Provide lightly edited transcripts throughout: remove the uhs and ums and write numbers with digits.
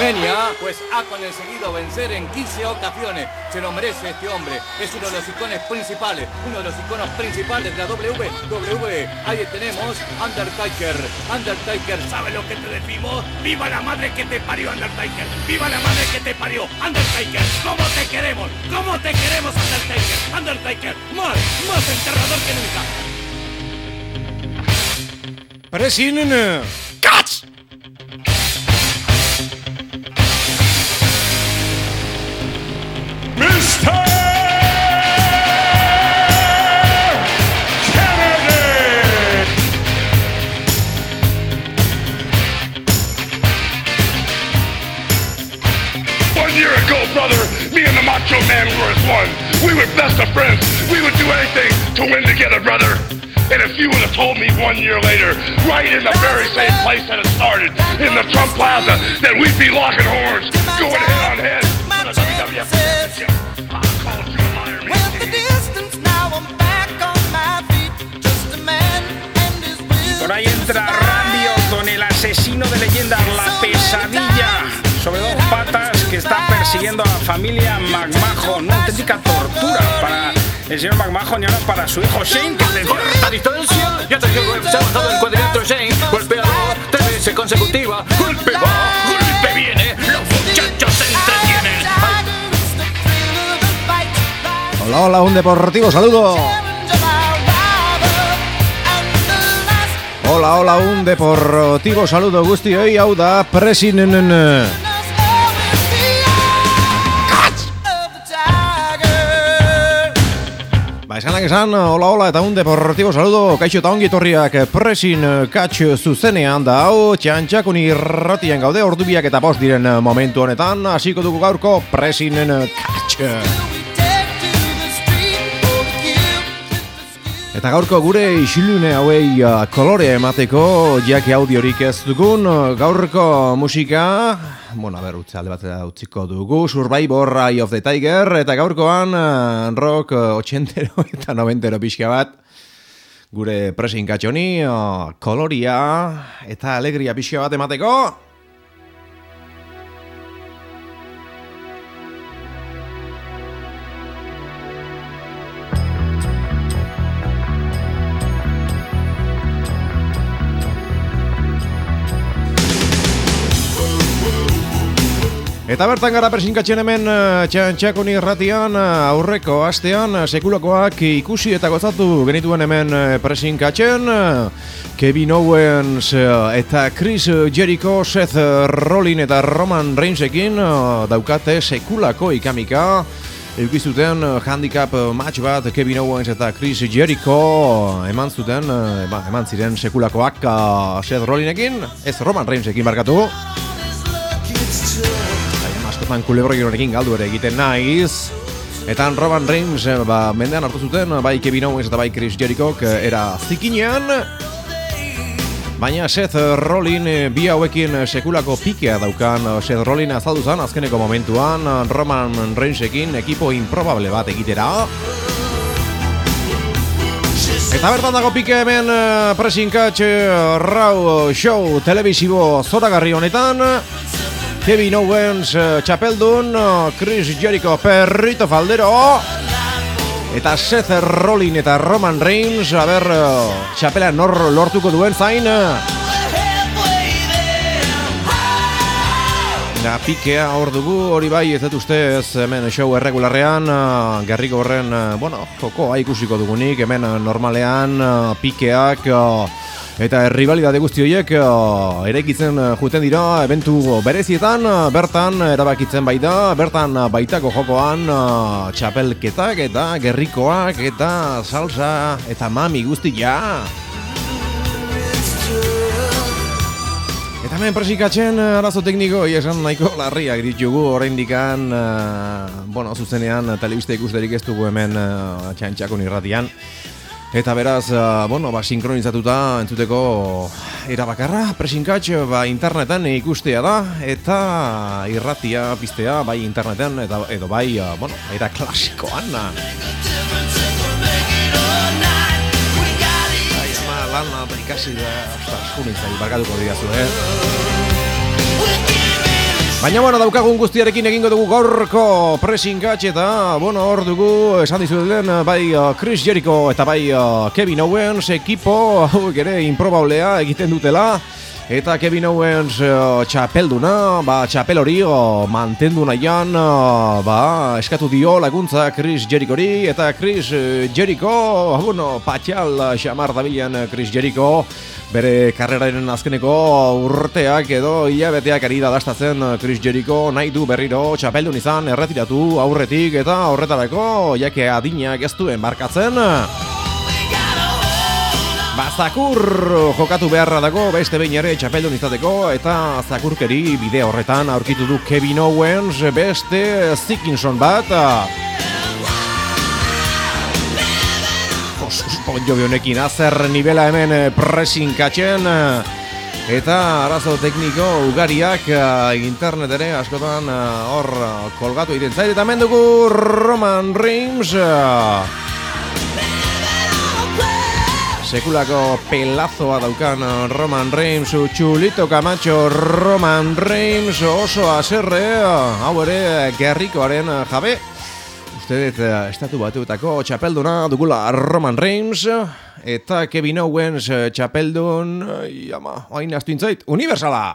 Mania, pues ha conseguido vencer en 15 ocasiones. Se lo merece este hombre. Es uno de los iconos principales, de la WWE. Ahí tenemos Undertaker. Undertaker, ¿sabe lo que te decimos? ¡Viva la madre que te parió, Undertaker! ¡Viva la madre que te parió, Undertaker! ¿Cómo te queremos? ¿Cómo te queremos, Undertaker? Undertaker, más enterrador que nunca. Pressing Catch! Mr. Kennedy! 1 year ago, brother, me and the Macho Man were as one. We were best of friends. We would do anything to win together, brother. And if you would have told me 1 year later, right in the very same place that it started, in the Trump Plaza, that we'd be locking horns, going head on head for the WWF Championship, I called you a liar, man. Por ahí entra Randy Orton, el asesino de leyendas, la pesadilla sobre dos patas que está persiguiendo a la familia McMahon. Una auténtica tortura para el señor McMahon y ahora para su hijo Shane, que le Corta distancia, ya se ha avanzado el cuadrilátero Shane, golpeador, 3 veces consecutiva, golpe va, golpe viene, los muchachos se entretienen. Hola, hola, un deportivo saludo. Hola, hola, un deportivo saludo guztioi, hau da Pressing Esan, hola, hola, eta un deportivo saludo, kaixo eta ongi torriak Pressing Catch zuzenean da hau, txantxakun irratien gaude, ordubiak eta bost diren momentu honetan, hasiko dugu gaurko Pressing Catch. Eta gaurko gure isilune hauei kolorea emateko, jaki audiorik ez dugun, gaurko musika, alde batera utziko dugu, Survivor Eye of the Tiger, eta gaurkoan rock 80 eta 90 pixka bat, gure Pressing Catch honi, koloria eta alegria pixka bat emateko. Eta bertan gara Pressing Catchen hemen txantxakun irratian, aurreko astean sekulakoak ikusi eta gozatu genituen hemen Pressing Catchen. Kevin Owens eta Chris Jericho, Seth Rollins eta Roman Reignsekin daukate sekulako ikamika. Eukizuten handicap match bat Kevin Owens eta Chris Jericho eman ziren sekulakoak Seth Rollinsekin, ez Roman Reignsekin barkatu. Askotan kulebroionekin galdu ere egiten naiz. Eta Roman Reigns mendean hartu zuten, bai Kevin Owens eta bai Chris Jericho era zikinean. Baina Seth Rollins bi hauekin sekulako pikea daukan. Seth Rollins azaldu zen azkeneko momentuan Roman Reignesekin ekipo improbable bat egitera. Eta bertan dago pike hemen Pressing Catch Raw Show telebisibo zoragarri honetan. Kevin Owens txapeldun, Chris Jericho perrito faldero, eta Seth Rollins eta Roman Reigns, txapela nor lortuko duen zain. Da pikea hor dugu, hori bai ez dut ustez hemen show erregularrean, gerriko horren, joko ikusiko dugunik, hemen normalean pikeak, eta rivalidade guzti horiek eraikitzen juten dira eventu berezietan, bertan erabakitzen baita, bertan baitako jokoan txapelketak eta gerrikoak eta salsa eta mami guztia. Eta hemen Pressing Catchen arazo tekniko esan nahiko larriak ditugu oraindikan, zuzenean telebista ikusterik ez dugu hemen txantxakun irratian. Eta beraz, sinkronizatuta entzuteko erabakarra, Pressing Catch interneten ikustea da, eta irratia piztea bai interneten edo bai, era klasikoan. Lan ikasi da, eskunitza, barkatuko dirazu, Baina, daukagun guztiarekin egingo dugu gaurko pressing catch eta, hor dugu, esan dizuet lehen, bai Chris Jericho eta bai Kevin Owens ekipo, hauek ere improbablea egiten dutela. Eta Kevin Owens txapelduna, txapel hori mantendu nahian, eskatu dio laguntza Chris Jerichori. Eta Chris Jericho, patxal xamar dabilen Chris Jericho, bere karreraren azkeneko urteak edo hilabeteak ari da dastatzen Chris Jericho nahi du berriro txapeldun izan erretiratu aurretik eta horretarako jake adinak ez duen barkatzen. Zakur jokatu beharra dago beste behin ere txapeldun izateko eta zakurkeri bide horretan aurkitu du Kevin Owens beste Dickinson bat. Bon Jovi honekin azer nivela hemen pressing catchen eta arazo tekniko ugariak internet ere askotan hor kolgatu egiten zait eta hemen dugu Roman Reigns. Sekulako pelazoa daukan Roman Reigns, Chulito Camacho Roman Reigns oso haserre, hau ere gerrikoaren jabe. Ustedet estatu batuetako txapelduna dugula Roman Reigns eta Kevin Owens txapeldun, hain astuintzait, universala!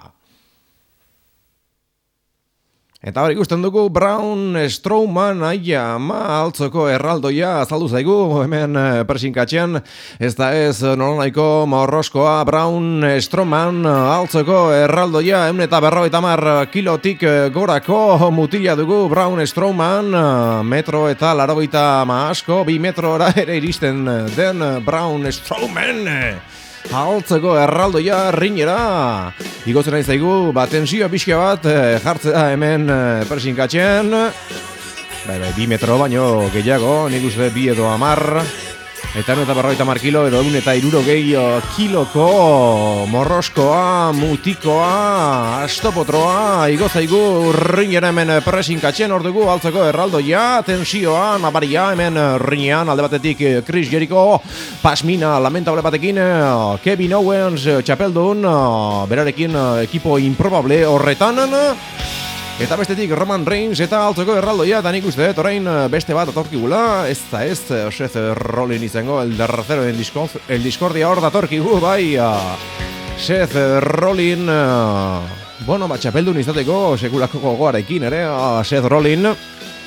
Eta hori ikusten dugu Braun Strowman altzoko erraldoia azaldu zaigu hemen presinkatxean. Ez da ez nolanaiko morroskoa Braun Strowman altzoko erraldoia 150 kilotik gorako mutila dugu Braun Strowman. Metro eta 80 asko, 2 metrora ere iristen den Braun Strowman. Altzeko erraldoia rinera igotzen nahi zaigu, tensio pixka bat jartzea hemen presinkatxean. 2 metro baino gehiago, nik uste 2 edo 10 eta 150 kilo edo 160 kiloko morroskoa, mutikoa, astopotroa igo zaigu rinera hemen presinkatxean. Hor dugu altzeko erraldoia, tensioa nabaria hemen rinean, alde batetik Chris Jericho pasmina lamentable batekin Kevin Owens txapeldun berarekin ekipo improbable horretan. Eta bestetik Roman Reigns eta altzeko erraldoia, eta nik uste, orain beste bat atorkigula, ez da ez, Seth Rollins izango, el tercero el discordia hor datorkigu, bai, Seth Rollins, txapeldun izateko sekulako gogoarekin ere, Seth Rollins.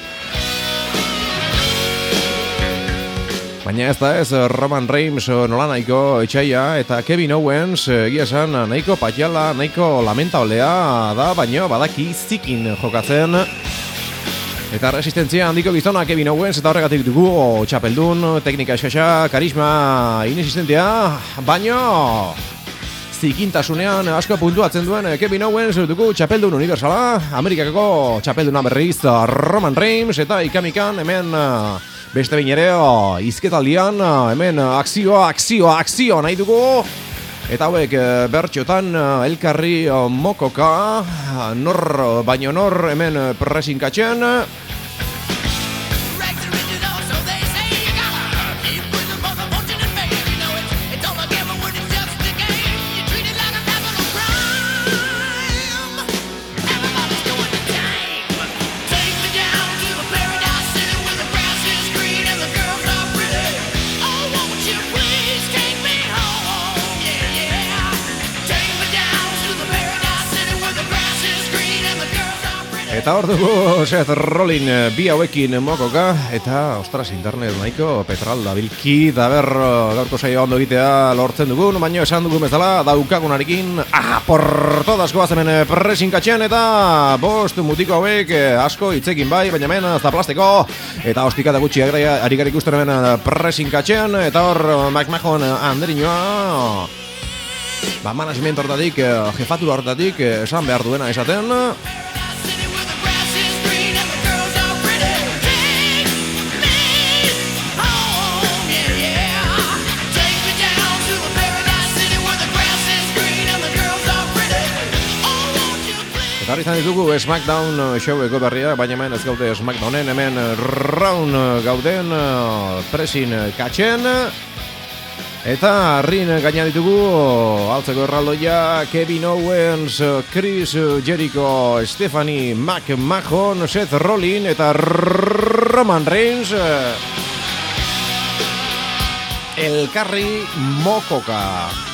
Baina ez da ez Roman Reigns nolanaiko etxaia eta Kevin Owens egia esan nahiko patxala, nahiko lamentablea da, baina badaki zikin jokatzen. Eta resistentzia handiko gizona Kevin Owens eta horregatik dugu txapeldun, teknika eskasa, karisma inexistentea, baina zikintasunean asko puntuatzen duen Kevin Owens dugu txapeldun universala, Amerikako txapelduna berriz Roman Reigns eta ikamikan hemen beste behin ere, izketaldian, hemen akzio nahi dugu. Eta hauek bertxotan elkarri mokoka, nor baino nor hemen presinkatxean. Eta hor dugu Seth Rollins bi hauekin mokoka eta ostras internet nahiko petrol dabilki da ber gaurko saio ondo egitea lortzen dugun, baina esan dugun bezala daukagunarekin por todas goaz hemen presinkatxean eta bost mutiko hauek asko hitzekin bai, baina hemen zaplasteko eta ostikata gutxi ari gara ikusten hemen presinkatxean eta hor McMahon handeriñoa management hortatik, jefatura hortatik esan behar duena esaten. Eta izan ditugu SmackDown showeko berria, baina hemen ez gaude SmackDownen, hemen Rawn gauden presin katxen. Eta rin gaina ditugu altzeko erraldoia Kevin Owens, Chris Jericho, Stephanie McMahon, Seth Rollins eta Roman Reigns elkarri mokoka.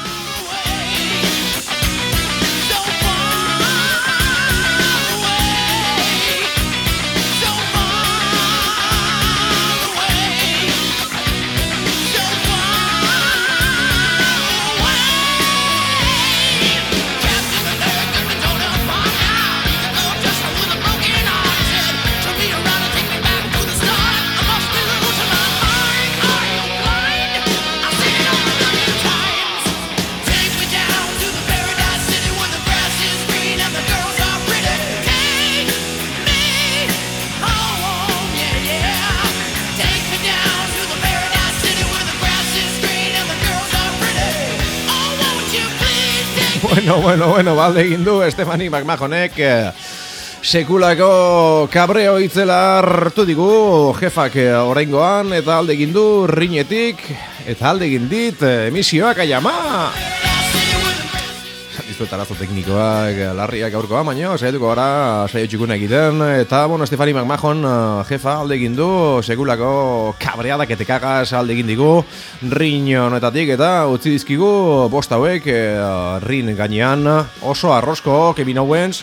Bueno, balde egin du Stephanie McMahonek sekulako kabreo itzela hartu digu jefak oraingoan eta alde egin du rinetik eta alde egin dit emisioak aiama. Dizuet arazo teknikoak larriak aurkoa, baina saiatuko gara saio txikuna egiten eta Stephanie McMahon jefa alde egin du sekulako kabreadak etekagas alde egin digu rin honetatik eta utzi dizkigu bost hauek rin gainean oso arrosko Kevin Owens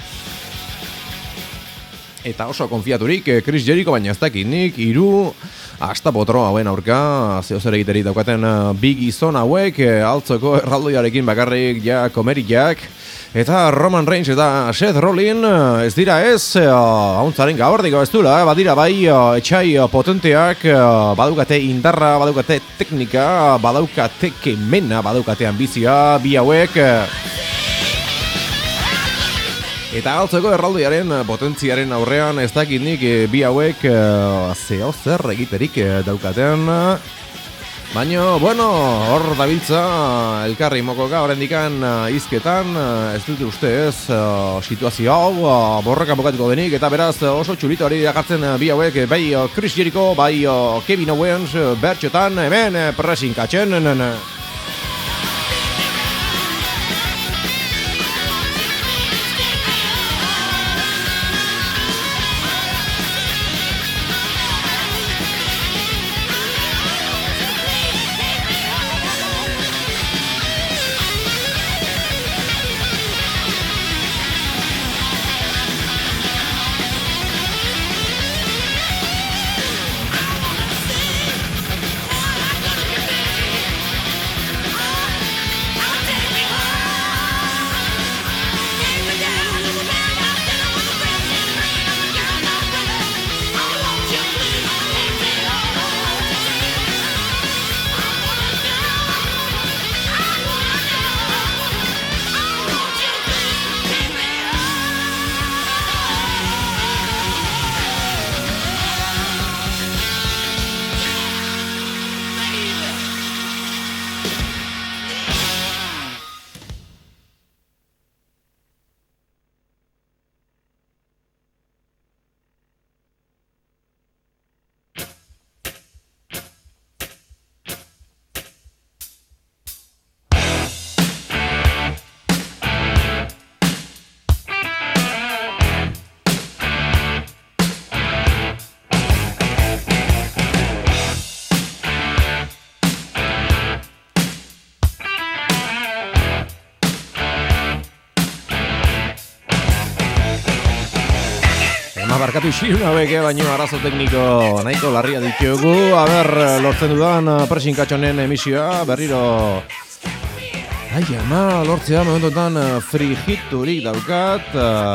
eta oso konfiaturik Chris Jericho, baina ez dakit nik hiru hasta potro hauen aurka zehozer egiterik daukaten bi gizon hauek altzoko erraldoiarekin bakarrik ja komeriak eta Roman Reigns eta Seth Rollins ez dira hauntzaren gabardiko ez dula, badira bai etxai potenteak, badukate indarra, badukate teknika, badaukate kemena, badukate ambizioa bi hauek eta altzeko erraldoiaren potentziaren aurrean ez dakit nik bi hauek zehozer egiterik daukaten. Baina, hor dabiltza elkarri mokoka oraindikan hizketan ez dut uste situazio hau borroka bukatuko denik eta beraz oso txulito hori dakartzen bi hauek bai Chris Jericho, bai Kevin Owens bertxotan hemen presinkatzen. Barkatu xiruna beke, baino arazo tekniko nahiko larria ditugu. Lortzen dudan presinkatxonen emisioa, berriro lortzea momentotan frigiturik daukat.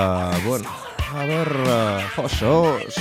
Josos.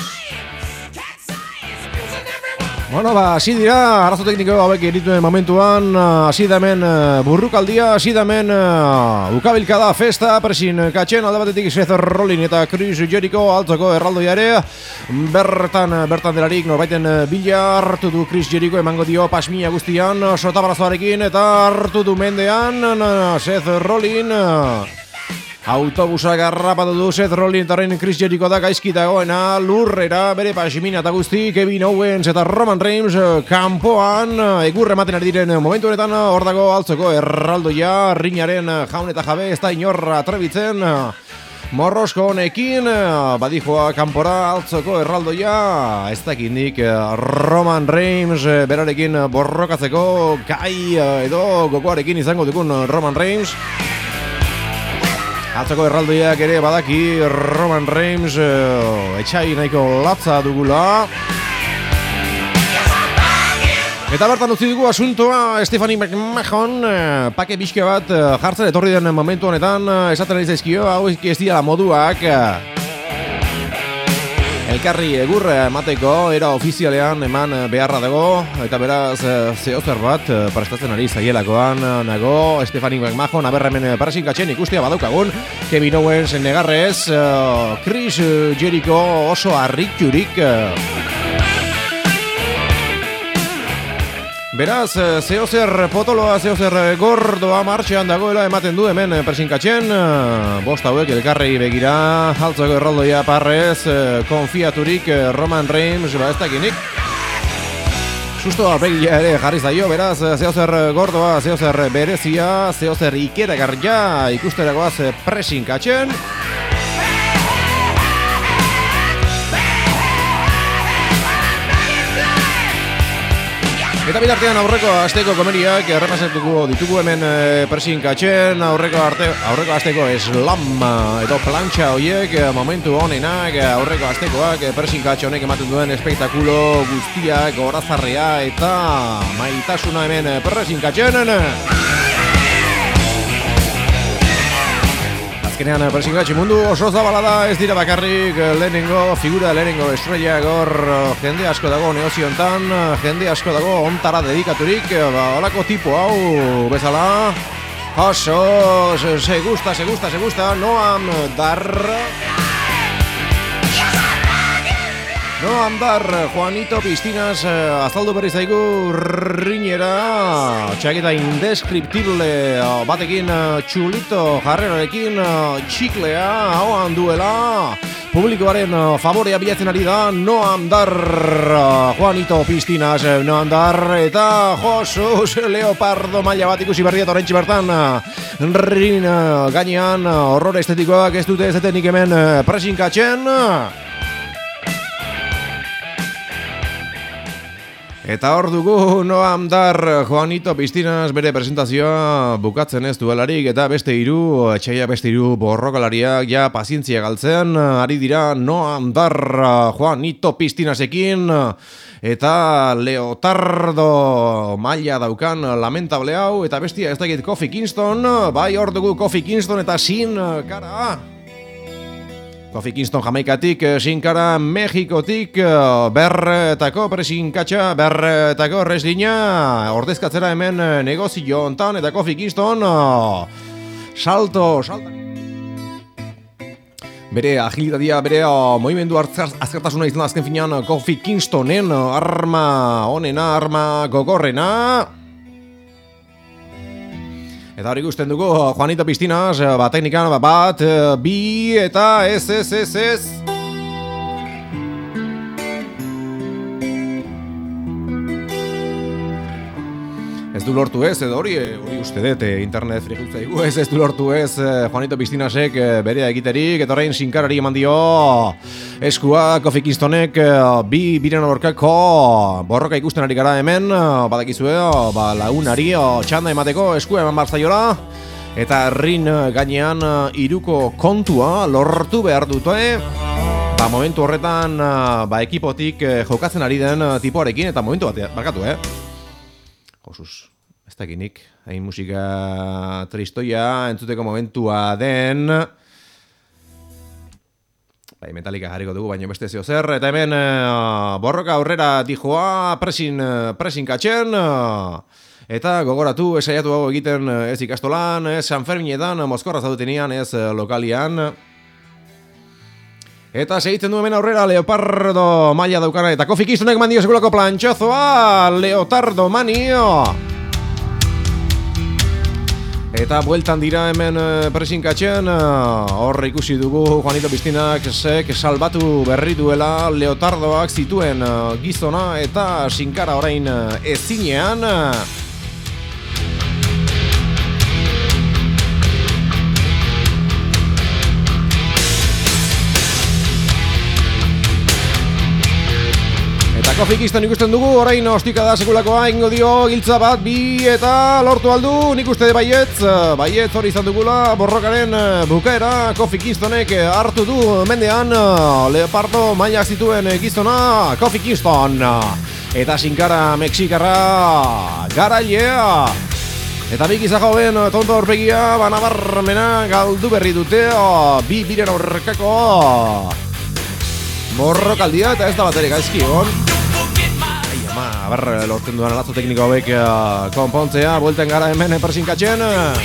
Hasi dira, arazo tekniko hauek erituen momentuan, hasi da hemen burrukaldia, hasi da hemen ukabilkada festa, presin katxen, alde batetik Seth Rollins eta Chris Jericho altzoko erraldoiare, bertan delarik norbaiten bila hartu du Chris Jericho, emango dio pasmia guztian, sotabarazoarekin eta hartu du mendean Seth Rollins. Autobusak garrapatu du Seth Rollins eta Chris Jericho da gaizki dagoena lurrera bere pasimina eta guzti Kevin Owens eta Roman Reigns kanpoan egurre ematen ari diren momentu honetan hor dago altzoko erraldoia rinaren jaun eta jabe ez da inorra atrebitzen morrosko honekin badijoa kanpora altzoko erraldoia ez dakindik Roman Reigns berarekin borrokatzeko gai edo gokoarekin izango dukun Roman Reigns. Atzoko erraldoiak ere badaki Roman Reigns etxai nahiko latza dugula. Eta bertan utzi dugu asuntoa Stephanie McMahon pake pixka bat jartzen etorri den momentu honetan esaten ari zaizkio hau ez dira moduak elkarri egurra emateko era ofizialean eman beharra dago eta beraz zehozer bat prestatzen ari zaielakoan nago Stephanie McMahon aberremen parasinkatzen ikustea badaukagun Kevin Owens negarrez Chris Jericho oso harriturik beraz, zehozer potoloa, zehozer gordoa martxean dagoela ematen du hemen persinkatzen bost hauek elkarrei begira altzako erraldoia parrez konfiaturik Roman Reigns ez dakinik sustoa begia ere jarri zaio, beraz, zehozer gordoa, zehozer berezia, zehozer ikeragarria ikusteragoaz persinkatzen eta bitartean aurreko asteko komeriak errepasatuko ditugu hemen persinkatzen aurreko asteko slam edo plantxa hoiek momentu honenak aurreko astekoak persinkatxe honek ematen duen espektakulo guztiak gorazarrea eta maitasuna hemen persinkatzen azkenean persinkatzen mundu oso zabala da ez dira bakarrik lehenengo figura lehenengo estrella gor jende asko dago negoziontan jende asko dago ontara dedikaturik holako tipo hau bezala oso se gusta Noam Dar Juanito Pistinas azaldu berri zaigu rinera txaketa indeskriptible batekin txulito jarrerarekin txiklea hauan duela publikoaren favorea bilatzen ari da Noam Dar Juanito Pistinas Noam Dar eta Jesus Leopardo maila bat ikusi berriat orentsi bertan rin gainean horror estetikoak ez dute ezetenik hemen presinkatzen eta hor dugu Noam Dar Juanito Pistinas bere presentazioa bukatzen ez duelarik eta beste hiru borrokalariak ja pazientzia galtzen ari dira Noam Dar Juanito Pistinasekin eta Leotardo maila daukan lamentable hau eta bestia ez dakit Kofi Kingston bai hor dugu Kofi Kingston eta Sin Cara Kofi Kingston Jamaikatik, Sin Cara Mexikotik, berretako presinkatxa, berretako reslina, ordezkatzera hemen negozio hontan, eta Kofi Kingston, salto. Bere agilitatea, bere movimendu azkartasuna izan azken finean Kofi Kingstonen arma onena, arma gogorrena. Eta hori ikusten dugu Juanito Pistinas teknikan bat, bi eta ez. Ez du lortu ez, edo hori uste dut internet frikutza dugu ez du lortu ez Juanito Pistinasek berea egiterik eta orain sinkarari eman dio eskua Kofi Kingstonek biren aurkako borroka ikusten ari gara hemen badakizue lagunari txanda emateko eskua eman barzaiola eta rin gainean hiruko kontua lortu behar dute momentu horretan ekipotik jokatzen ari den tipoarekin eta momentu bat barkatu Josus, ez dakinik, hain musika tristoia entzuteko momentua den Metallica jarriko dugu, baina beste zeo zer eta hemen borroka aurrera dijoa presinkatzen eta gogoratu esaiatu hau egiten ez ikastolan, ez San Ferminetan, Mozkorra zaudutenian, ez lokalian eta segitzen du hemen aurrera Leopardo maila daukana eta Kofi Kingstonek mandio segulako plantxozoa Leotardo manio Eta bueltan dira hemen presinkatxean, hor ikusi dugu Juanito Piztinak salbatu berri duela leotardoak zituen gizona eta sinkara orain ezinean. Kofi Kingston ikusten dugu, orain ostika da sekulakoa, ingo dio giltza bat, bi eta lortu aldu, nik uste baietz hori izan dugula, borrokaren bukaera, Kofi Kingstonek hartu du mendean, Leopardo mailak zituen gizona, Kofi Kingston, eta sinkara Mexikarra garailea, eta bi gizako ben tonto horpegia, banabarmena galdu berri dute, bi biren aurrekako borrokaldia, eta ez da baterik gaizki egon. Lortzen duan alazo tekniko hauek konpontzea, buelten gara hemen persinkatzen.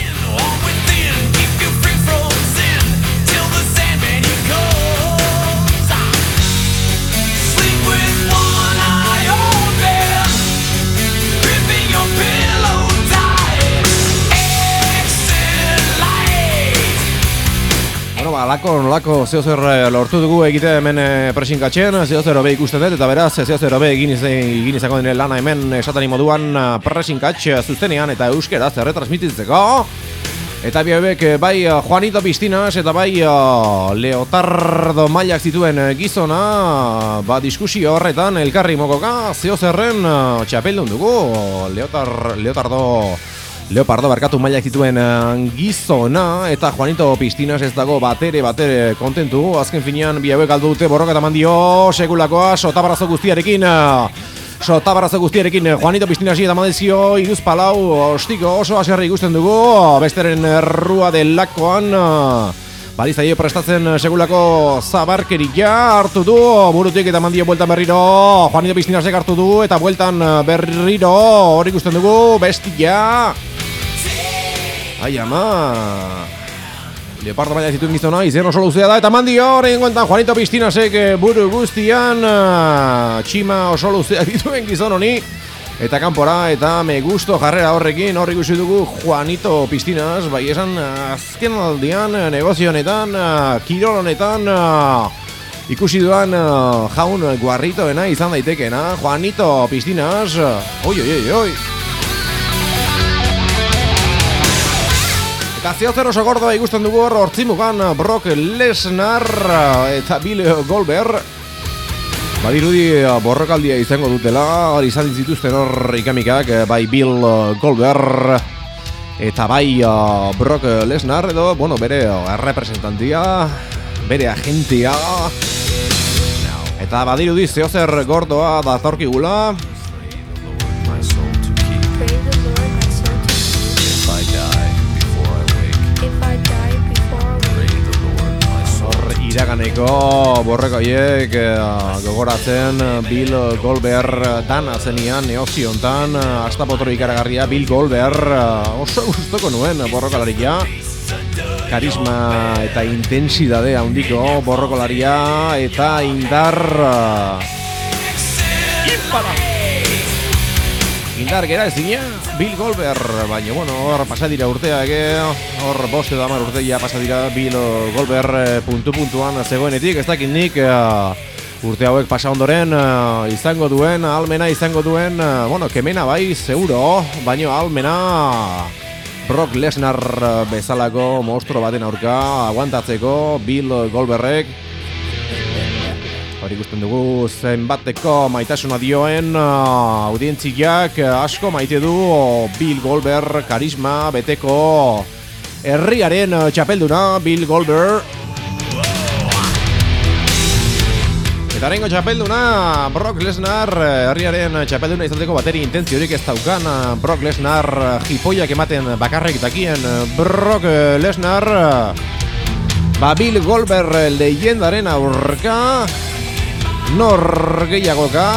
Nolako zeozer lortu dugu egite hemen presinkatxen, zeozer hobe ikusten dut, eta beraz zeozer hobe egin izango dene lana hemen esatani moduan presinkatx zuzenean eta euskeraz erretransmititzeko. Eta bi hauek bai Juanito Piztinas eta bai Leotardo mailak zituen gizona, diskusio horretan elkarri mokoka zeozerren txapeldun dugu, Leopardo barkatu mailak zituen gizona eta Juanito Piztinas ez dago batere kontentu. Azken finean bi hauek galdu dute borroka eta mandio sekulakoa sotabarazo guztiarekin Juanito Piztinasi eta mandizio iruz palau ostiko oso aserri ikusten dugu. Besteren errua delakoan badizaio prestatzen segulako zabarkeria hartu du, burutik eta mandio bueltan berriro Juanito Piztinasek hartu du eta bueltan berriro hori ikusten dugu bestia. Ai ama, Leopardo maila zituen gizona, izen oso luzea da, eta mandio horrein guentan Juanito Piztinasek buru guztian, txima oso luzea dituen gizon honi, eta kanpora, eta me gusto jarrera horrekin, horri ikusi dugu Juanito Piztinas, bai esan azken aldian, negozio honetan, kirol honetan, ikusi duan jaun guarritoena izan daitekena, Juanito Piztinas, oi. Eta zeozer oso gordoa ikusten dugu hor hortzimugan Brock Lesnar eta Bill Goldberg. Badirudi borrokaldia izango dutela, hori izan zituzten hor ikamikak, bai Bill Goldberg eta bai Brock Lesnar edo, bere representantia, bere agentia. Eta badirudi zeozer gordoa datorkigula. Iraganeko borrekoiek gogoratzen Bill Goldberg dana zenian neoziontan, astapotro ikaragarria Bill Goldberg oso gustoko nuen borrokalaria, karisma eta intensidade handiko borrokalaria eta indar gera ezina Bill Goldberg, baina hor pasadira urteak, hor bost edo 10 urteia pasadira Bill Goldberg puntuan zegoenetik, ez dakit nik urte hauek pasa ondoren izango duen, almena izango duen, kemena bai, seguro, baina almena Brock Lesnar bezalako monstro baten aurka aguantatzeko Bill Goldbergek. Hori ikusten dugu zenbateko maitasuna dioen audientziak asko maite du Bill Goldberg, karisma beteko herriaren txapelduna Bill Goldberg. Eta rengo txapelduna Brock Lesnar, herriaren txapelduna izateko bateri intentziorik ez daukan Brock Lesnar, jipoiak ematen bakarrik dakien Brock Lesnar, Bill Goldberg leyendaren aurka nor gehiagoka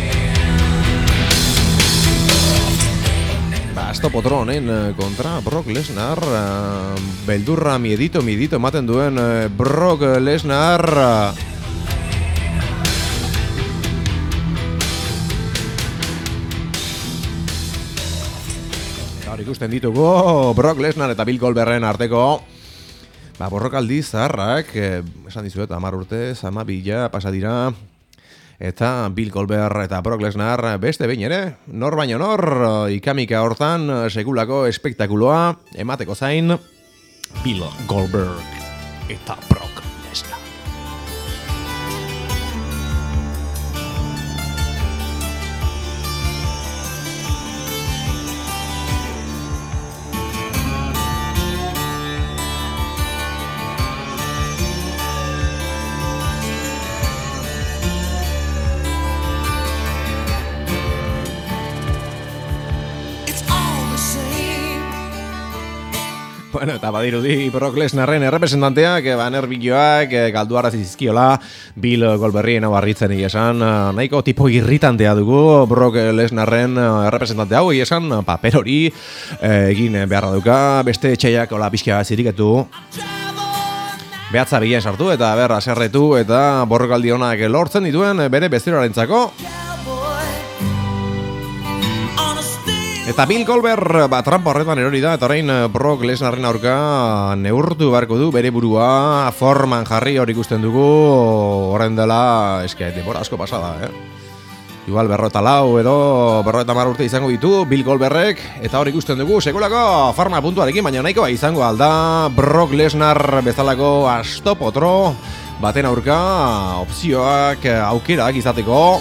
Astopotro honen kontra Brock Lesnar, beldurra miedito ematen duen Brock Lesnar. ikusten ditugu Brock Lesnar eta Bill Goldbergen arteko borrokaldi zaharrak, esan dizuet, 10 urte, 12 pasa dira, eta Bill Goldberg eta Brock Lesnar beste behin ere, nor baino nor, ikamika hortan sekulako espektakuloa emateko zain, Bill Goldberg eta Brock Lesnar. Bueno, eta badirudi Brock Lesnarren errepresentanteak, nervioak, galduarazi zizkiola, Bill Goldbergien barritzen esan, nahiko tipo irritantea dugu Brock Lesnarren errepresentante hau, esan paper hori egin beharra duka, beste etxaiak hola pixka ziriketu, behatza bilen sartu eta berra serretu eta borrokaldi honak lortzen dituen bere besteroarentzako. Eta Bill Goldberg trampa horretan erori da, eta orain Brock Lesnarren aurka neurtu beharko du bere burua, forman jarri hori ikusten dugu, horren dela, denbora asko pasada, Igual 54 edo 50 urte izango ditu Bill Goldbergek, eta hori ikusten dugu sekulako forma puntuarekin, baina nahikoa izango alda Brock Lesnar bezalako astopotro baten aurka opzioak aukerak izateko.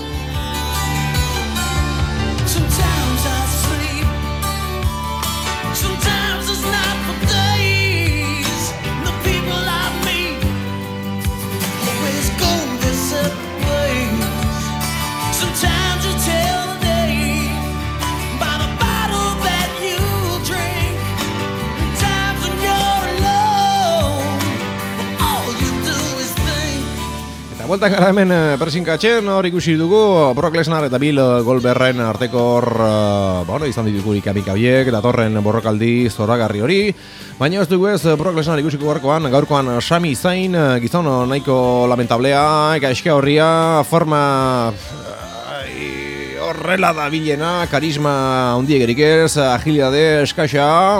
Bueltan gara hemen persinkatzen, hor ikusi dugu Brock Lesnar eta Bill Goldbergen arteko hor, izan ditugu ikabikabiek, datorren borrokaldi zoragarri hori, baina ez dugu ez Brock Lesnar ikusiko gaurkoan Sami Zayn, gizon nahiko lamentablea, eska horria, forma horrela da bilena, karisma handiegerik ez, agilidade eskasa,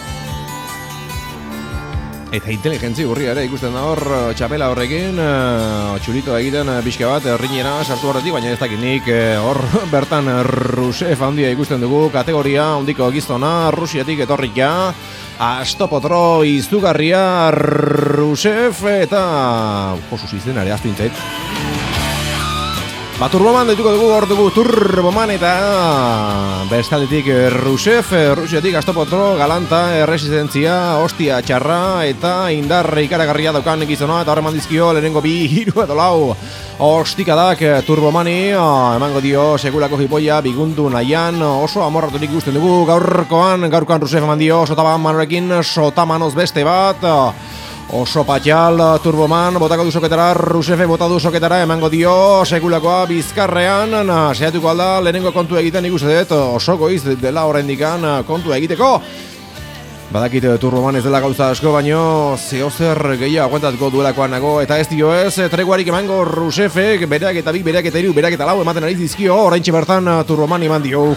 eta inteligentzi urria ere ikusten da hor txapela horrekin, txurito egiten pixka bat errinera sartu horretik, baina ez dakit nik hor bertan Rusev handia ikusten dugu, kategoria handiko gizona, Rusiatik etorrika, astopotro izugarria Rusev eta Josus izenari aztu intzait. Turboman dituko dugu, hor dugu Turboman eta bestaldetik Rusev, Rusiatik astopotro, galanta, erresistentzia, ostia txarra eta indar ikaragarria daukan gizona eta horreman dizkio lehenengo 2, 3 edo 4 ostikadak Turbomani, emango dio sekulako jipoia, bigundu nahian, oso amorraturik ikusten dugu gaurkoan Rusev eman dio sotamanorekin, sotamanoz beste bat, oso patxal Turboman, botako du soketara, Rusev bota du soketara, emango dio sekulakoa bizkarrean, sehatuko alda, lehenengo kontu egiten ikusten dut, oso goiz dela horrendikan kontu egiteko. Badakit Turboman ez dela gauza asko, baino zehozer gehiago aguantatuko duelakoan nago, eta ez dio ez, treguarik emango Rusevek, bereak eta 2, bereak eta 3, bereak eta 4 ematen ari dizkio, oraintxe bertan Turboman eman dio.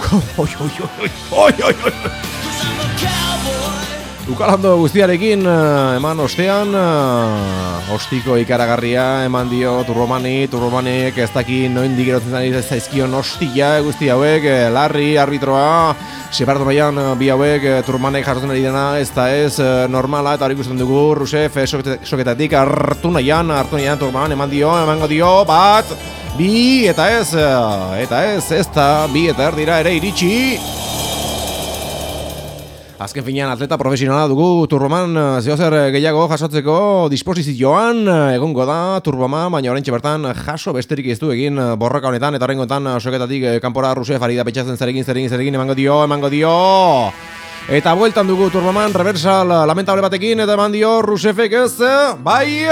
Ukalando guztiarekin eman ostean, ostiko ikaragarria eman dio Turbomanik ez daki noindik erotzen zaizkion ostia guzti hauek, Larry, arbitroa, separatu nahian bi hauek Turbomanek jartzen ari dena, ez da ez normala, eta hori ikusten dugu, Rusev soketatik hartu nahian Turboman emango dio, bat, bi, eta ez da, bi eta erdira ere iritsi. Azken finean atleta profesionala dugu Turboman zehozer gehiago jasotzeko disposizioan egongo da Turboman, baina oraintxe bertan jaso besterik ez du egin borroka honetan, eta horrengoetan soketatik kanpora Rusev ari da petxatzen zeregin emango dio. Eta bueltan dugu Turboman reversal lamentable batekin eta eman dio Rusevek ez, bai!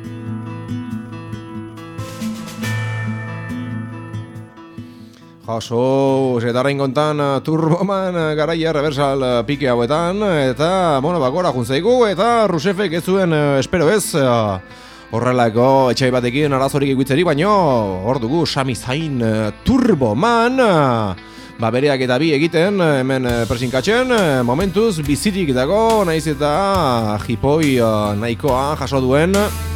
Jaso, eta horrein kontan Turboman garaia reversal pike hauetan, eta, bakora juntzaigu, eta Rusevek ez zuen, espero ez, horrelako etxai batekin arazorik ikuitzerik, baino hor dugu Sami Zayn Turboman, bereak eta bi egiten hemen presinkatzen, momentuz bizirik dago, naiz eta jipoi nahikoa jaso duen.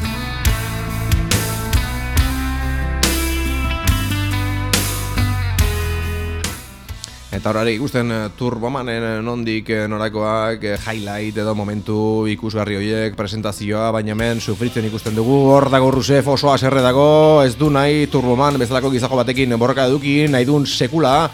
Eta horari ikusten Turbomanen nondik norakoak, highlight edo momentu ikusgarri horiek, presentazioa, baina hemen sufritzen ikusten dugu. Hor dago Rusev oso haserre dago, ez du nahi Turboman bezalako gizajo batekin borroka eduki, nahi duen sekula.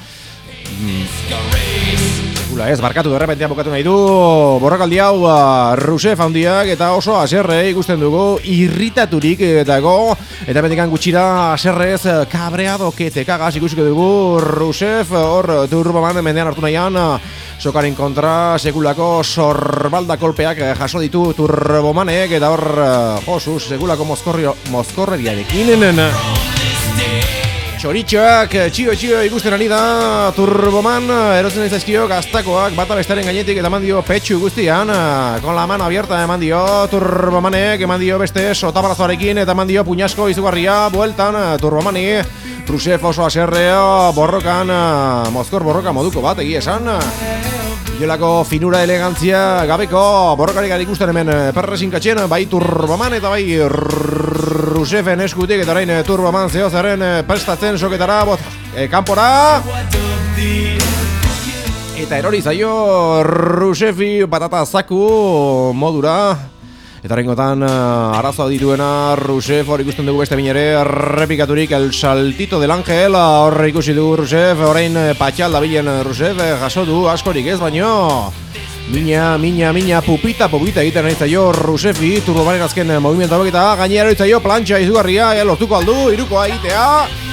Ez, barkatu derrepentean bukatu nahi du borrokaldi hau Rusev handiak eta oso haserre ikusten dugu, irritaturik dago, eta bendikan gutxira haserrez kabreado ketekagas ikusiko dugu Rusev, hor Turboman mendean hartu nahian, sokaren kontra sekulako sorbalda kolpeak jaso ditu Turbomanek, eta hor josuz sekulako mozkorreriarekin. Txoritxoak, txio ikusten ari da Turboman, erotzen zaizkio gaztakoak bata bestaren gainetik eta eman dio petxu guztian, con la mano abierta eman dio Turbomanek, eman dio beste sotabarazoarekin eta eman dio puñasko izugarria bueltan Turbomani. Rusev oso haserrea borrokan, mozkor borroka moduko bat egia esan. Jolako finura elegantzia gabeko borrokarik ikusten hemen perresinkatzen, bai Turboman eta bai Ruseven eskutik, eta orain Turboman zehozaren prestatzen soketara, kanpora. Eta erori zaio Rusevi patata zaku modura. Eta horrengotan arazoa dituena Rusev, hor ikusten dugu beste minere repikaturik el saltito del ángel, hor ikusi dugu Rusev, orain patxal da bilen Rusev, jaso du askorik ez baino. Mina, pupita egiten ari zaio Rusevi, Turbomanen azken movimiento aboketa, gainera ari zaio plantxa izugarria, lortuko aldu, irukoa egitea.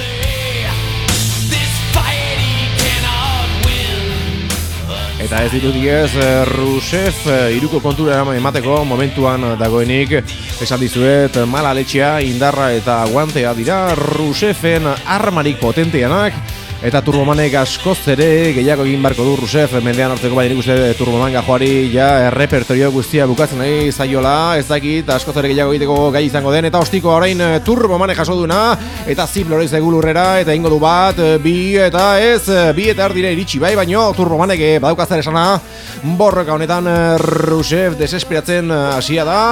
Eta ez ditut ez Rusev iruko kontura emateko momentuan dagoenik, esan dizuet mala letxea, indarra eta guantea dira Ruseven armarik potenteanak, eta Turbomanek askoz ere gehiago egin barko du Rusev mendean hartzeko, baina nik uste Turboman gajoari ja errepertorio guztia bukatzen nahi zaiola, ez dakit askoz ere gehiago egiteko gai izango den, eta ostiko orain Turbomanek jaso duna, eta ziplorez egulurrera, eta ingo du bat, bi eta erdire iritsi bai, baino Turbomanek badaukazer esana, borroka honetan Rusev desesperatzen hasia da.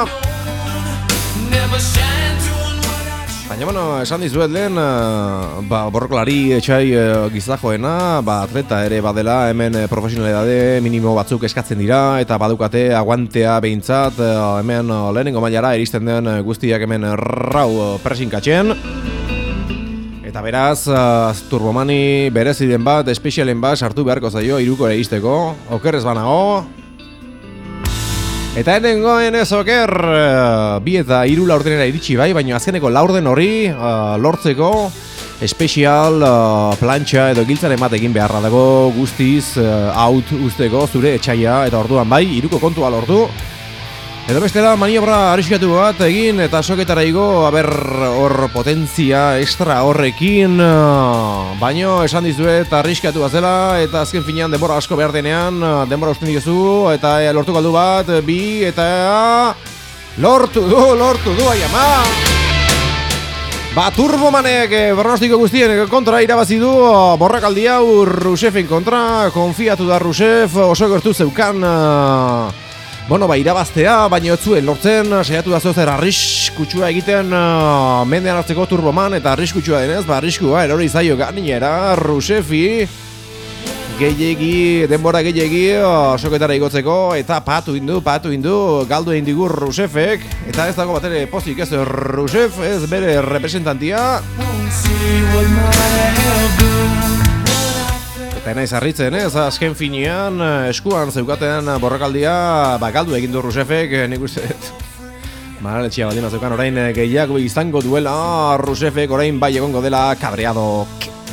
Baina, esan dizuet lehen, borroklari etxai gizajoena, atleta ere badela, hemen profesionalidade minimo batzuk eskatzen dira, eta badukate aguantea behintzat, hemen lehenengo mailara iristen den guztiak hemen rau presinkatzen. Eta beraz, Turbomani bereziden bat, espezialen bat, sartu beharko zaio irukore izteko, okerrez banago. Eta enengoen ez oker, bi eta hiru laurdenera iritsi bai, baina azkeneko laurden hori lortzeko espezial plantxa edo giltzaren bat egin beharra dago guztiz out usteko zure etxaia, eta orduan bai, hiruko kontua lortu. Edo bestela maniobra arriskatu bat egin eta soketara igo, hor potentzia extra horrekin, baino esan dizuet arriskatu bat zela, eta azken finean denbora asko behar denean, denbora usten diozu, eta lortu galdu bat, bi, eta lortu du, ai ama! Turbomanek pronostiko guztien kontra irabazi du, borrakaldi hau Ruseven kontra, konfiatu da Rusev, oso gertu zeukan, irabaztea, baina ez zuen lortzen, saiatu da zozer arriskutsua egiten mendean hartzeko Turboman, eta arriskutsua denez, arriskua erori zaio gainera Rusevi, denbora gehiegi soketara igotzeko, eta patu indu, galdu egin digu Rusevek, eta ez dago bat ere pozik ez Rusev, ez bere representantia. Eta naiz harritzen ez, azken finean eskuan zeukaten borrakaldia galdu egin du Rusevek, nik uste maletxia baldin zeukan orain gehiago izango duela Rusevek, orain bai egongo dela kabreado.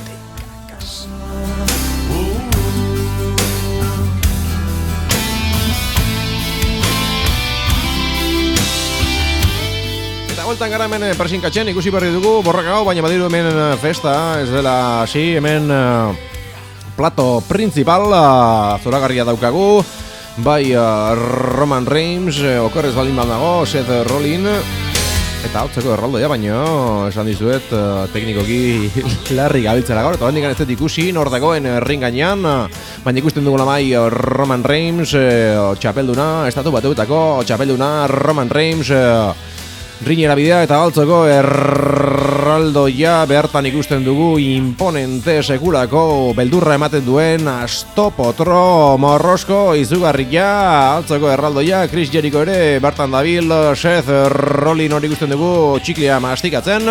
Eta bueltan gara hemen presinkatzen, ikusi berri dugu borraka hau, baina badiru hemen festa, ez dela hasi, hemen plato principal zoragarria daukagu, bai Roman Reigns, okerrez baldin dago, Seth Rollins, Eta hotzeko erraldoia, baino esan dizuet teknikoki larri gabiltzera gaur, eta handik ez dut ikusi nor dagoen ring gainean, baina ikusten dugula mai Roman Reigns, txapelduna, estatu batuetako txapelduna Roman Reigns, ringera bidea eta galtzeko erraldoia bertan ikusten dugu imponente sekulako beldurra ematen duen astopotro morrosko izugarria galtzeko erraldoia. Chris Jericho ere bertan dabil, Seth Rollins hori ikusten dugu txiklia mastikatzen.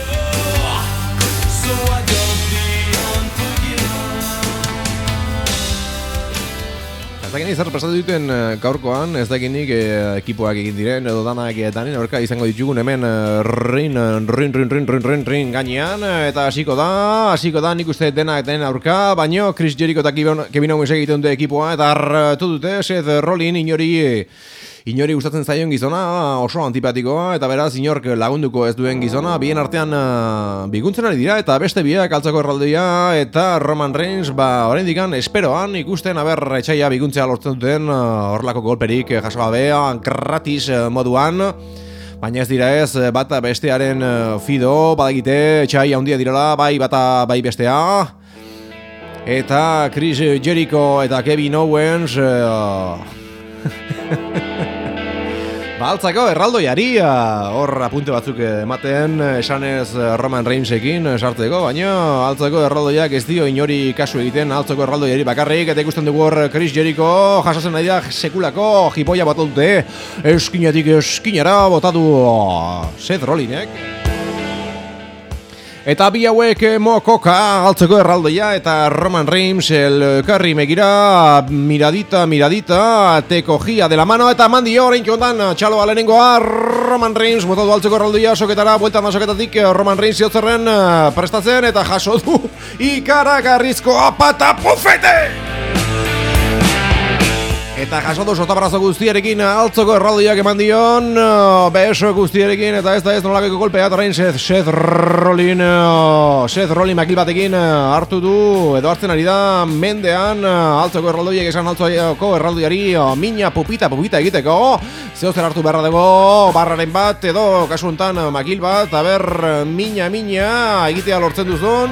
Ez dakinik zer prestatu duten gaurkoan, ez dakinik ekipoak egin diren edo danak etanen aurka izango ditugun hemen rin gainean, eta hasiko da nik uste denak den aurka, baino Chris Jericho eta Kevin Owens egiten dute ekipoa eta hartu dute Seth Rollins inori gustatzen zaion gizona, oso antipatikoa, eta beraz inork lagunduko ez duen gizona, bien artean biguntzen ari dira, eta beste biak altzako erraldoia, eta Roman Reigns, oraindikan esperoan ikusten, etxaia biguntzea lortzen duten, horrelako golperik jaso gabe, gratis moduan, baina ez dira ez, bata bestearen fido, badagite, etxai handia direla, bai bata bai bestea, eta Chris Jericho eta Kevin Owens, Altzako erraldoiari hor apunte batzuk ematen esanez Roman Reignsekin sartzeko, baina altzako erraldoiak ez dio inori kasu egiten altzako erraldoiari bakarrik, eta ikusten dugu hor Chris Jericho jasatzen nahi da sekulako jipoia bota dute eskinetik eskinera botatu Seth Rollinsek. Eta bi hauek mokoka altzeko erraldoia eta Roman Reigns elkarri megira miradita te cogía de la mano eta mandio orain ondan txaloa lehenengoa Roman Reigns botatu altzeko erraldoia soketara bueltan da soketatik Roman Reigns ziotzerren prestatzen eta jaso du ikaragarrizko apata pufete! Eta jasotu sotabrazo guztiarekin altzoko erraldoiak eman dion beso guztiarekin eta ez da ez nolakeko golpea eta orain Seth Rollins makil batekin hartu du edo hartzen ari da mendean altzoko erraldoiak esan altzoko erraldoiari mina pupita egiteko zehozer hartu beharra dago barraren bat edo kasu honetan makil bat mina egitea lortzen duzun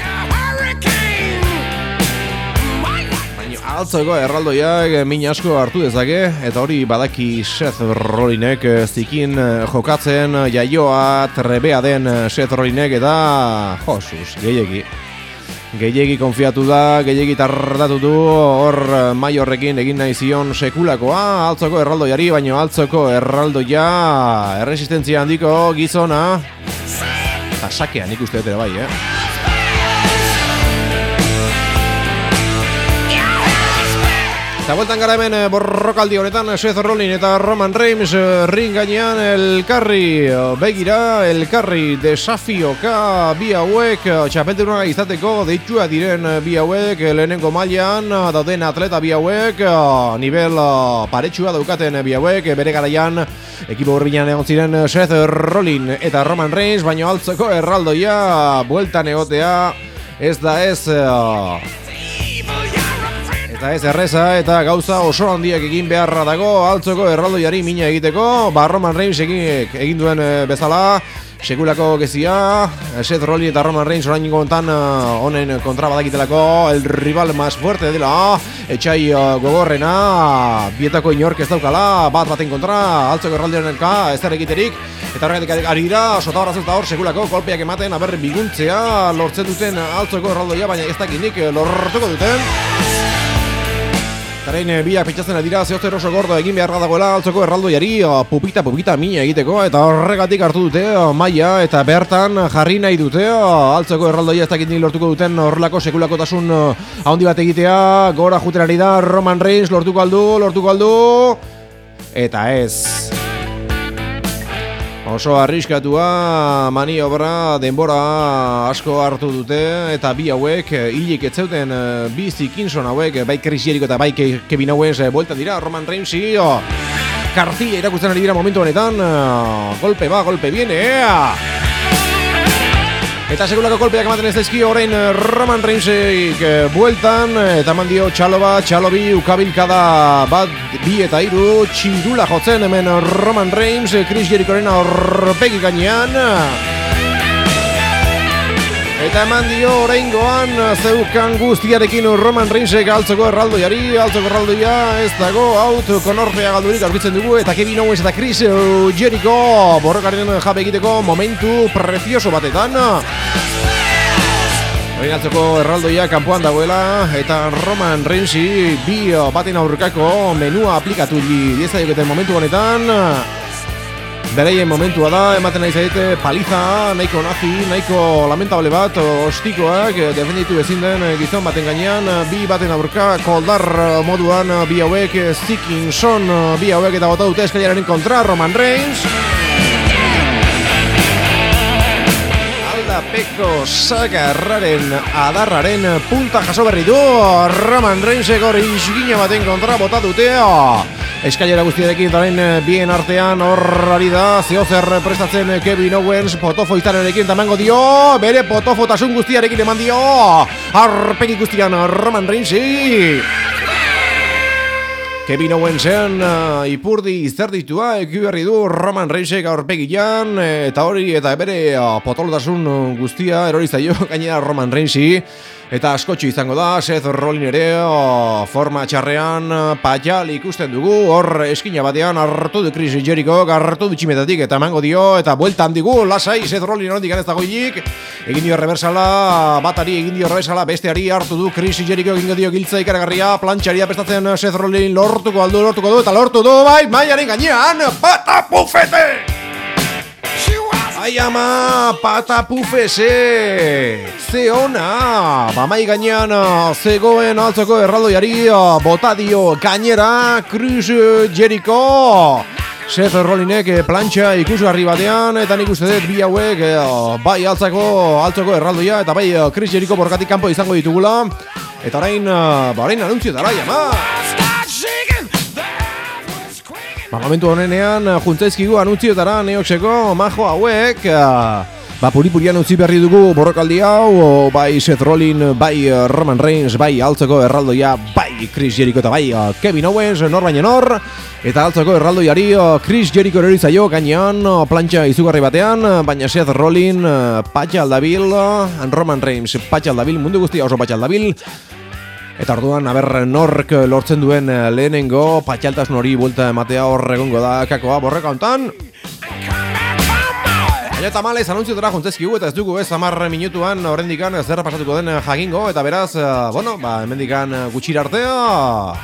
altzeko erraldoiak min asko hartu dezake eta hori badaki Seth Rollinsek zikin jokatzen jaioa trebea den Seth Rollinsek eta josuz, gehiegi konfiatu da, gehiegi tardatu du hor mai horrekin egin nahi zion sekulakoa altzoko erraldoiari, baino altzoko erraldoia erresistentzia handiko gizona eta sakean ikuste dut ere bai, Eta bueltan gara hemen borrokaldi honetan Seth Rollins eta Roman Reigns ring gainean elkarri begira, elkarri desafioka bi hauek txapelduna izateko deitua diren bi hauek lehenengo mailan dauden atleta bi hauek nivel paretsua daukaten bi hauek bere garaian ekipo urbinan egon ziren Seth Rollins eta Roman Reigns, baino altzeko erraldoia bueltan egotea ez da ez ez erreza eta gauza oso handiak egin beharra dago altzoko erraldoiari mina egiteko, Roman Reigns egin duen bezala sekulako gezia, Seth Rollins eta Roman Reigns orain gontan honen kontra badakitelako el rival más fuerte dela, etxai gogorrena bietako inork ez daukala baten kontra, altzoko erraldoiaren ez zer egiterik eta horregatik ari dira sotabarazuz da hor sekulako kolpeak ematen biguntzea lortzen duten altzoko erraldoia, baina ez dakinik lortuko duten Tarain biak pentsatzen dira zehozter oso gordo egin beharra dagoela altzoko erraldoiari pupita mina egiteko eta horregatik hartu dute maila eta bertan jarri nahi dute altzoko erraldoia ez dakit nik lortuko duten horrelako sekulakotasun handi bat egitea gora juten ari da Roman Reigns lortuko aldu eta ez oso arriskatua maniobra denbora asko hartu dute eta bi hauek hilik ez zeuten bi zikinson hauek bai Chris Jericho eta bai Kevin Owens bueltan dira Roman Reigns kartilla irakusten ari dira momentu honetan golpe viene Eta sekulako kolpeak ematen ez daizkio orain Roman Reignsek bueltan, eta eman dio txalo bat, txalo bi, ukabilkada bat, 2 eta 3, txirula jotzen hemen Roman Reigns, Chris Jerichoren aurpegi gainean. Eta eman dio oraingoan zeukan guztiarekin Roman Reignsek altzoko erraldoia ez dago out, konorpea galdurik aurkitzen dugu, eta Kevin Owens eta Chris Jericho borrokaren jabe egiteko momentu precioso batetan. Orain altzoko erraldoia kanpoan dagoela, eta Roman Reigns bi baten aurkako menua aplikatu diezaioketen momentu honetan. Bereien momentua da, ematen nahi zaite paliza, nahiko nazi, nahiko lamentable bat, ostikoak, defenditu ezin den gizon baten gainean, bi baten aurka, koldar moduan, bi hauek, zikin son, bi hauek eta bota dute eskailararen kontra, Roman Reigns. Aldapeko sagarraren adarraren punta jaso berri du, Roman Reignsek hori iskina baten kontra bota dute. Eskailera guztiarekin orain bien artean hor ari da, zehozer prestatzen Kevin Owens, potofo izanerekin tamango dio, bere potofotasun guztiarekin eman dio, arpegi guztian Roman Reigns. Kevin Owensen ipurdi izerditua berri du Roman Reignsek aurpegian, eta hori eta bere potolotasun guztia erori zaio gainera Roman Reigns. Eta askotxo izango da, Seth Rollins ere forma txarrean paial ikusten dugu, hor eskina batean hartu du Chris Jericho, hartu du tximetatik eta emango dio, eta bueltan digu, lasai, Seth Rollins hondik ez dagoilik, egin dio reversala, batari egin dio reversala, besteari hartu du Chris Jericho, egin dio giltza ikaragarria, plantxaria prestatzen Seth Rollins lortuko du, eta lortu du, bai, maiaren gainean, patapufete! Ai ama, patapufese, ze ona, bamai gainean zegoen altzoko erraldoiari bota dio gainera Chris Jericho. Seth Rollinsek plantxa ikusgarri batean, eta nik uste dut bi hauek bai altzoko erraldoia, eta bai Chris Jericho borkatik kanpo izango ditugula. Eta orain anuntziotara, ama! Momentu honenean juntzaizkigu anuntziotara neoxeko majo hauek, puri-purian utzi berri dugu borrokaldi hau, bai Seth Rollins, bai Roman Reigns, bai altzeko erraldoia, bai Chris Jericho eta bai Kevin Owens, nor baina nor, eta altzeko erraldoiari Chris Jericho erori zaio gainean plantxa izugarri batean, baina Seth Rollins patxa aldabil, Roman Reigns patxa aldabil, mundu guztia oso patxa aldabil. Eta orduan, aber nork lortzen duen lehenengo patxaltasun hori buelta ematea hor egongo da kakoa borreka hontan. Baina eta malez anuntziotara juntzezkigu eta ez dugu 10 minutuan horrendikan zerra pasatuko den jakingo, eta beraz, hemendikan gutxira artea.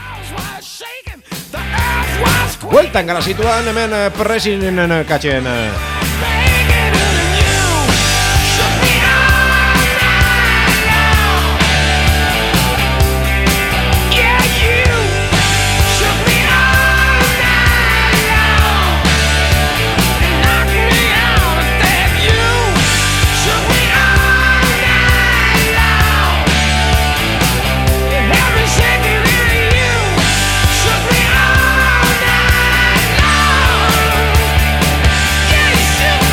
Bueltan gara situan hemen presinen katxen. Shook me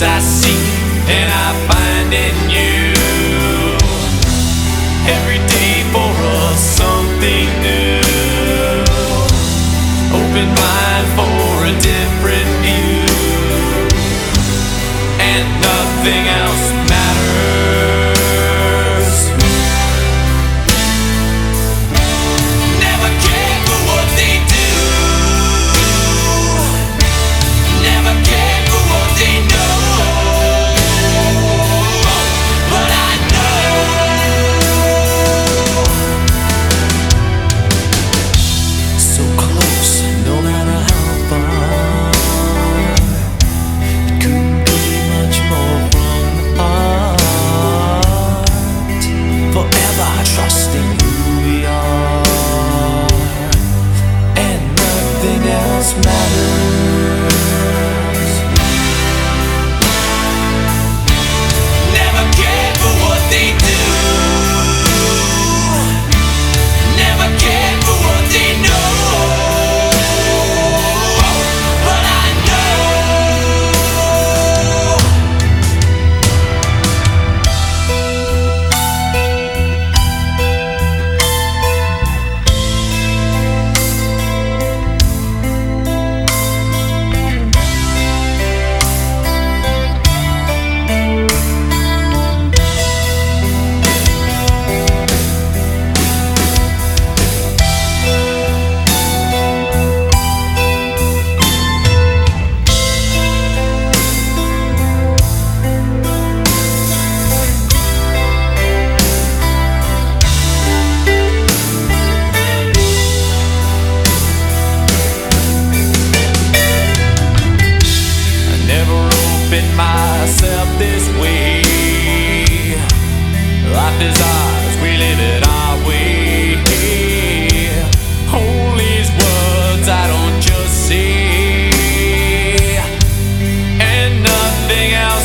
Trust I seek and I find in you. Every day for us something new. Open mind for a different view. And nothing else matters. Never care for what they do. Never care for what they know. But I know so close, no matter how far. It couldn't be much more from the heart. Forever trusting who we are, and nothing else matters. Never care for what they do. Never care for what they know. But I know I never opened myself this way. Life is ours, we live it our way. Hold these words I don't just say, and nothing else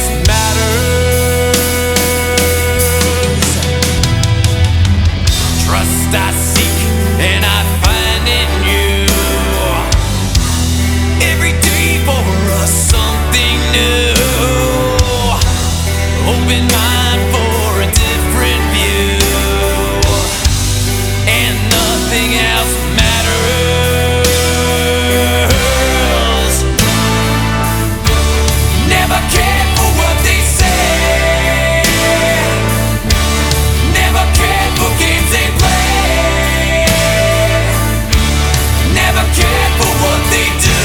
matters. Trust I seek and I find in you. Every day for us something new. Open mind for a different view. And nothing else matters. Never care for what they say. Never care for games they play. Never care for what they do.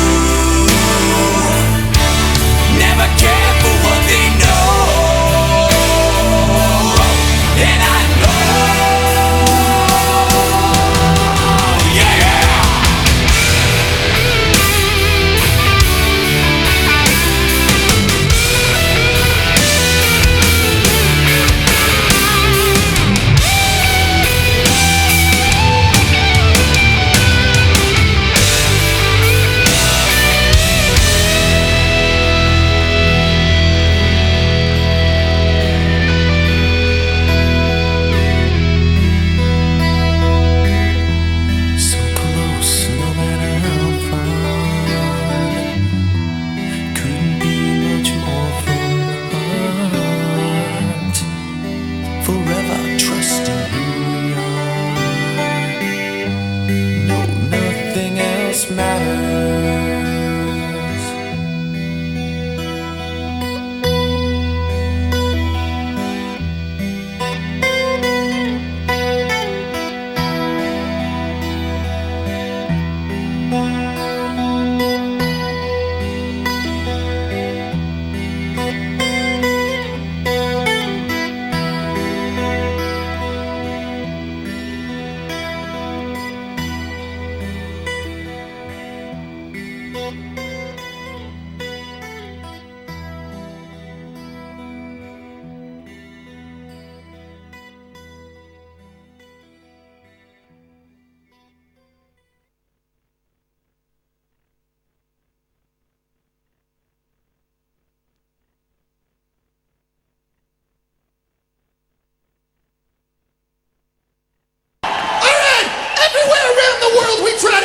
Never care for what they know. And I know, yeah, yeah. So close, no matter how far. Couldn't be much more from the heart. Forever trusting who we are. No, nothing else matters.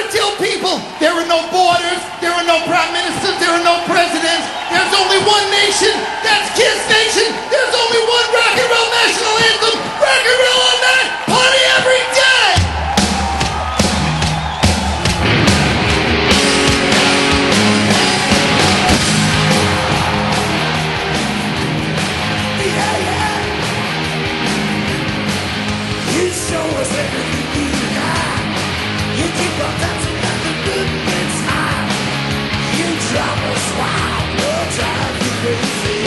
There are no borders, there are no prime ministers, there are no presidents. There's only one nation. nation, that's Kiss Nation. There's only one rock and roll national anthem. Rock and roll all night, party every day. Yeah, yeah. You show us everything you got. You keep on dancing like the moon's high. You drive us wild, we'll drive you crazy.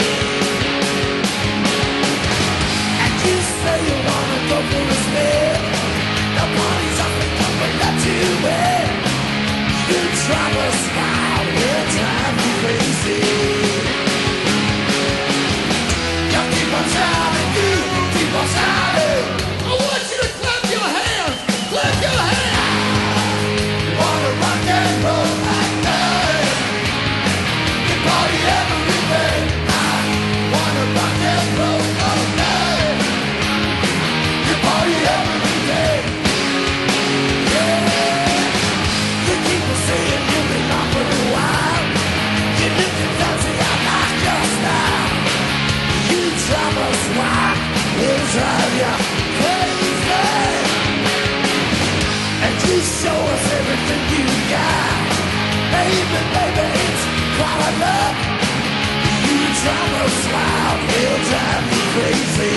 And you say you wanna go for a spin. The party's up and coming up to it. You drive us wild, we'll drive you crazy. You keep on shouting, you keep on shouting. I want you to clap your hands, clap your hands. You wanna rock and roll like that. You party every day. I wanna rock and roll all night. You party every day. Yeah. You keep on saying you've been on for a while. You look and fancy, I like your style. You drive us wild, we'll drive you crazy. And you show us everything you got. Baby, baby, it's quite a lot. You drive us wild, we'll drive you crazy.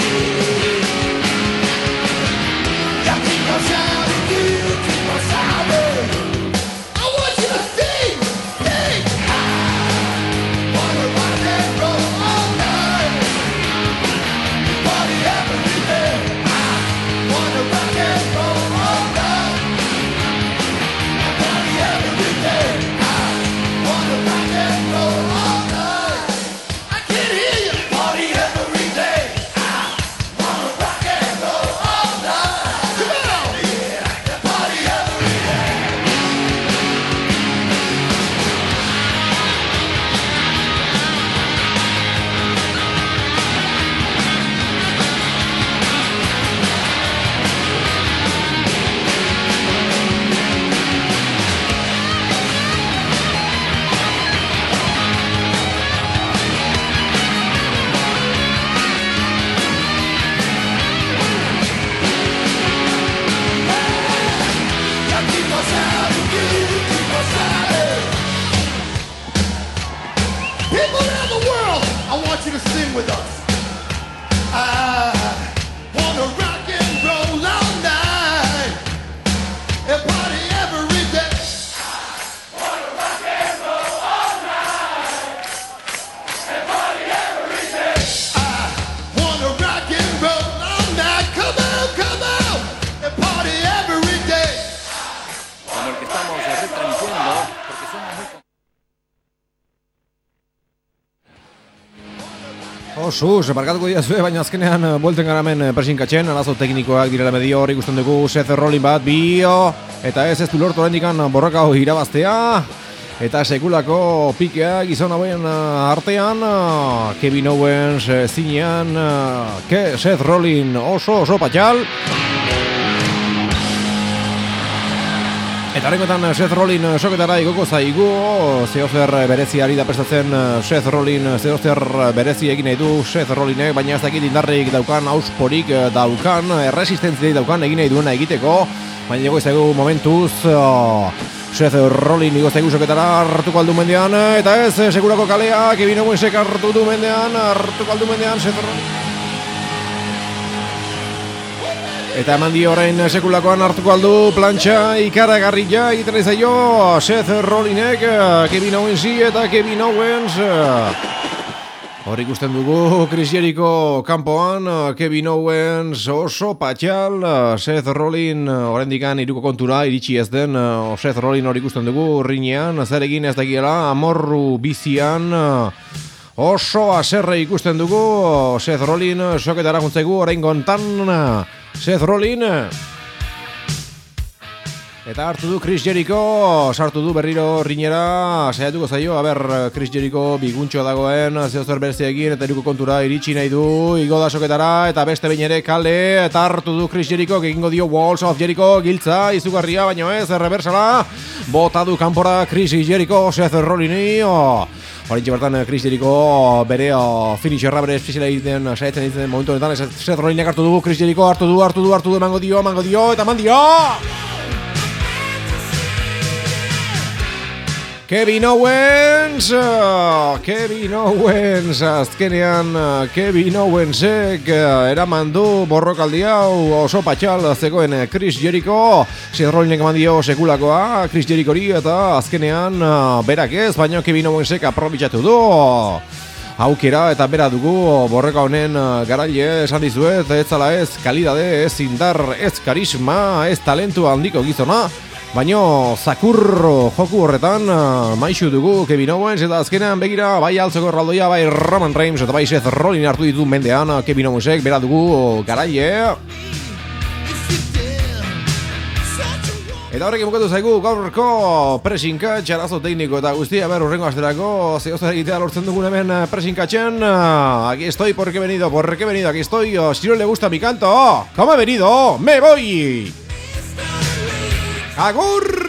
You keep on shouting, you keep on shouting. I want you to sing, sing. I wanna rock and roll all night. Party every day. I wanna rock and roll all night. Party every day. I wanna rock and roll all night. I can't hear you. Party every day. I wanna rock and roll all night. Come on. Yeah. Party every day. You keep on shouting, you keep on shouting. People around the world, I want you to sing with us. I wanna rock and roll all night and party every day. Wanna rock and roll all night and party every day. I wanna rock and roll all night. Come on, and party every day. Como el que estamos retransmitiendo, porque somos muy... Osus, barkatuko diazue, baina azkenean buelten gara hemen presinkatzen, arazo teknikoak direla medio hor ikusten dugu Seth Rollins bat, bio, eta ez du lortu oraindikan borroka hau irabaztea, eta sekulako pikea gizon hauen artean, Kevin Owens zinean, Seth Rollins oso patxal. Eta horrekoetan Seth Rollins soketara igoko zaigu, zehozer berezi ari da prestatzen Seth Rollins, zehozer berezi egin nahi du Seth Rollinsek, baina ez dakit indarrik daukan, ausporik daukan, erresistentziarik daukan egin nahi duena egiteko, baina ego zaigu momentuz Seth Rollins igo zaigu soketara hartuko aldu mendean, eta ez segurako kalea, Kevin Owensek hartuko aldu mendean Seth Rollins. Eta eman dio orain sekulakoan hartuko aldu plantxa ikaragarria egiten zaio Seth Rollinsek, Kevin Owensi eta Kevin Owens. Hor ikusten dugu Chris Jericho kanpoan, Kevin Owens oso patxal, Seth Rollins oraindikan iruko kontura iritsi ez den, Seth Rollins hor ikusten dugu rinean, zer egin ez dakiela, amorru bizian, oso aserre ikusten dugu, Seth Rollins soketara juntzaigu orain gontan, Seth Rollins. Eta hartu du Chris Jericho, sartu du berriro rinera, saiatuko zaio, Chris Jericho biguntxo dagoen, zehozer bereziekin, eta iruko kontura iritsi nahi du, igo da soketara, eta beste behin ere kale, eta hartu du Chris Jericho, egingo dio Walls of Jericho, giltza, izugarria, baino ez, reversala, bota du kanpora Chris Jericho, Seth Rollini, horintxe bertan Chris Jericho bere finisherra bere espeziala egiten, saietzen egiten momentu honetan, Seth Rollinek hartu du, Chris Jericho hartu du, emango dio, eta eman dio! Kevin Owens, azkenean Kevin Owensek eraman du borrokaldi hau oso patxal zegoen Chris Jericho, Seth Rollinek eman dio sekulakoa Chris Jerichori eta azkenean berak ez, baina Kevin Owensek aprobetxatu du aukera eta bera dugu borroka honen garaile, esan dizuet, ez zala ez kalidade, ez indar, ez karisma, ez talentu handiko gizona, baino zakur joku horretan maixu dugu Kevin Owens eta azkenean begira bai altzeko erraldoia, bai Roman Reigns eta bai Seth Rollin hartu ditu mendean Kevin Owensek, bera dugu garaile. Eta horrekin bukatu zaigu gaurko presinkatx, arazo tekniko eta guztia, urrengo asterako zehozer egitea lortzen dugun hemen presinkatxen. Aquí estoy, porque he venido, aquí estoy. Si no le gusta mi canto, ¿cómo he venido? ¡Me voy! ¡Agur!